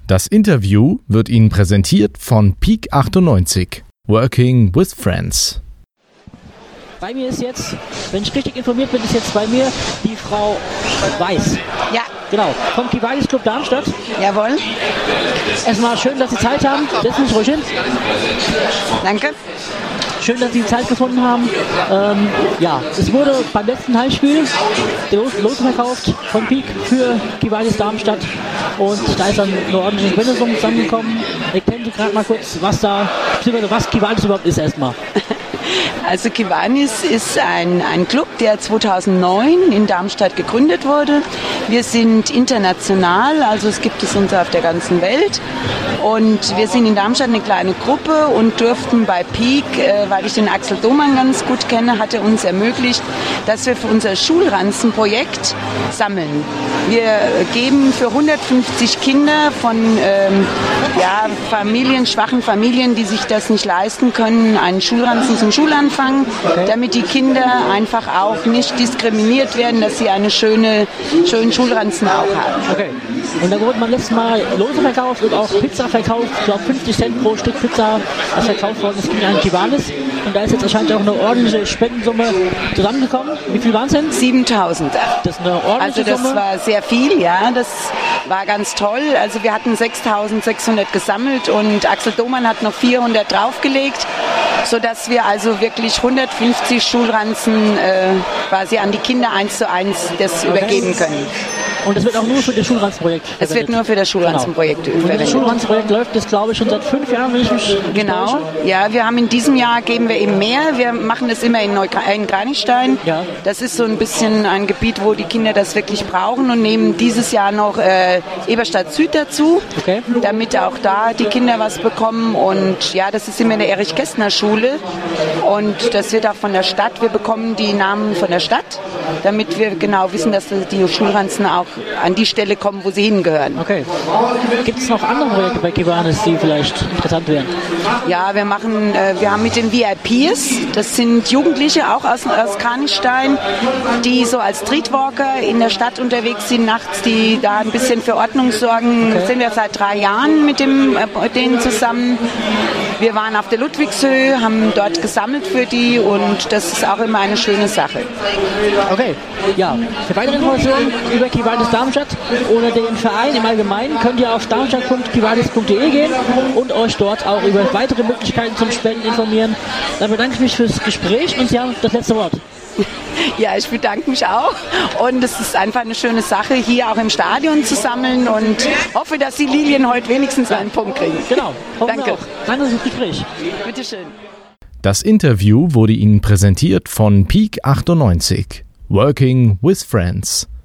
Das Interview wird Ihnen präsentiert von Peak 98, Working with Friends. Bei mir ist jetzt, wenn ich richtig informiert bin, ist jetzt bei mir die Frau Weiß. Ja. Genau, vom Kiwanis Club Darmstadt. Jawohl. Erstmal schön, dass Sie Zeit haben. Setzen Sie sich ruhig hin. Danke. Schön, dass Sie Zeit gefunden haben. Es wurde beim letzten Heimspiel der Losen verkauft von Peak für Kiwanis Darmstadt. Und da ist dann eine ordentliche Gewinnsumme zusammengekommen. Erkennen Sie gerade mal kurz, was Kiwanis überhaupt ist erstmal. Also Kiwanis ist ein Club, der 2009 in Darmstadt gegründet wurde. Wir sind international, also es gibt es uns auf der ganzen Welt. Und wir sind in Darmstadt eine kleine Gruppe und durften bei Peak, weil ich den Axel Domann ganz gut kenne, hat er uns ermöglicht, dass wir für unser Schulranzenprojekt sammeln. Wir geben für 150 Kinder von schwachen Familien, die sich das nicht leisten können, einen Schulranzen zum Schulanfang, damit die Kinder einfach auch nicht diskriminiert werden, dass sie einen schönen Schulranzen auch haben. Okay. Und da wurde man letztes Mal Lose verkauft und auch Pizza verkauft. Ich glaube 50 Cent pro Stück Pizza, das verkauft worden ist, ging an Kiwanis. Und da ist jetzt anscheinend auch eine ordentliche Spendensumme zusammengekommen. Wie viel waren es denn? 7.000. Das ist eine ordentliche Summe. Also das war sehr viel, ja. Das war ganz toll. Also wir hatten 6.600 gesammelt und Axel Domann hat noch 400 draufgelegt, sodass wir also wirklich 150 Schulranzen quasi an die Kinder 1:1 das übergeben können. Und das wird auch nur für das Schulranzenprojekt verwendet? Es wird nur für das Schulranzenprojekt verwendet. Und das Schulranzenprojekt läuft jetzt, glaube ich, schon seit 5 Jahren, wenn ich mich Genau, täusche. ja, wir haben in diesem Jahr, geben wir eben mehr. Wir machen das immer in Kranichstein. Ja. Das ist so ein bisschen ein Gebiet, wo die Kinder das wirklich brauchen und nehmen dieses Jahr noch Eberstadt Süd dazu, damit auch da die Kinder was bekommen. Und ja, das ist immer in der Erich-Kästner-Schule und das wird auch von der Stadt. Wir bekommen die Namen von der Stadt, damit wir genau wissen, dass die Schulranzen auch an die Stelle kommen, wo sie hingehören. Okay. Gibt es noch andere Projekte bei Kiwanis, die vielleicht interessant wären? Ja, wir haben mit den VIPs, das sind Jugendliche auch aus Kranichstein, die so als Streetwalker in der Stadt unterwegs sind, nachts, die da ein bisschen für Ordnung sorgen. Okay. Sind wir seit 3 Jahren mit denen zusammen. Wir waren auf der Ludwigshöhe, haben dort gesammelt für die und das ist auch immer eine schöne Sache. Okay, ja. Für weitere Informationen über Kiwanis Darmstadt oder den Verein im Allgemeinen könnt ihr auf darmstadt.kiwanis.de gehen und euch dort auch über weitere Möglichkeiten zum Spenden informieren. Dann bedanke ich mich fürs Gespräch und Sie haben das letzte Wort. Ja, ich bedanke mich auch und es ist einfach eine schöne Sache, hier auch im Stadion zu sammeln und hoffe, dass die Lilien heute wenigstens einen Punkt kriegen. Genau, danke. Danke fürs Gespräch. Bitteschön. Das Interview wurde Ihnen präsentiert von Peak 98, Working with Friends.